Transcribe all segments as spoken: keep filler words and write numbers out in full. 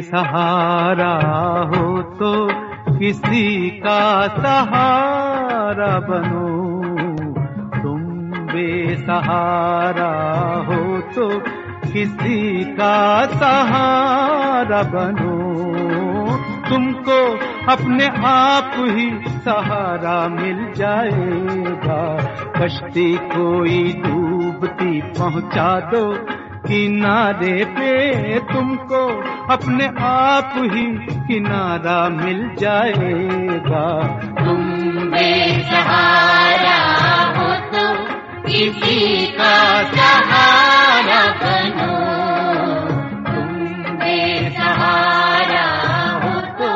बेसहारा हो तो किसी का सहारा बनो, तुम बेसहारा हो तो किसी का सहारा बनो। तुमको अपने आप ही सहारा मिल जाएगा, कश्ती कोई डूबती पहुंचा दो किनारे पे, तुमको अपने आप ही किनारा मिल जाएगा। तुम बेसहारा हो तो किसी का सहारा बनो, तुम बेसहारा हो तो।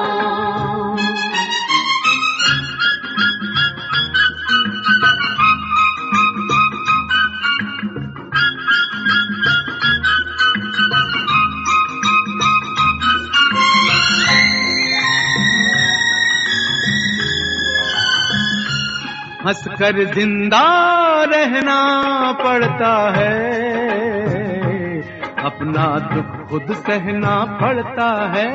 हंसकर जिंदा रहना पड़ता है, अपना दुख खुद सहना पड़ता है।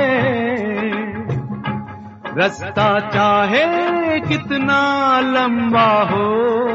रास्ता चाहे कितना लंबा हो,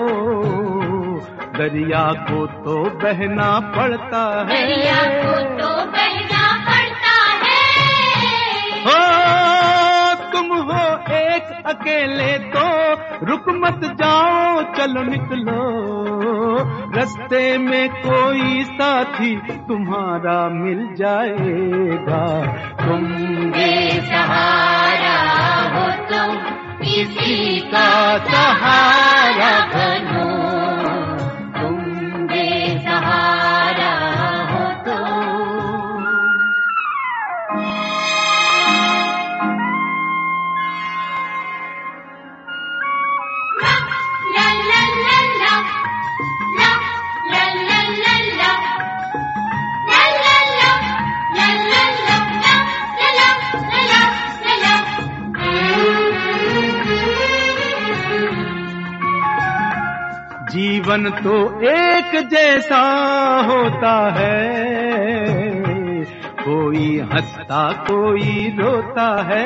दरिया को तो बहना पड़ता है, दरिया को तो बहना पड़ता है। हो तुम हो एक अकेले तो रुक मत जाओ, चलो निकलो, रास्ते में कोई साथी तुम्हारा मिल जाएगा। तुम बेसहारा हो तो किसी का सहारा बनो, तुम बेसहारा हो तो। जीवन तो एक जैसा होता है, कोई हंसता कोई रोता है।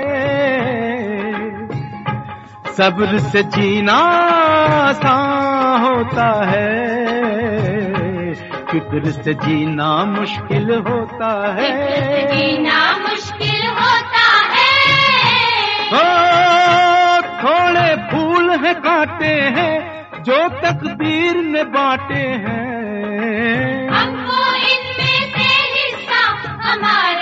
सब्र से जीना आसान होता है, फिक्र से जीना मुश्किल होता है, जीना मुश्किल होता है। ओ थोड़े फूल है कांटे हैं जो तकदीर ने बांटे हैं, हमको इनमें से हिस्सा हमारा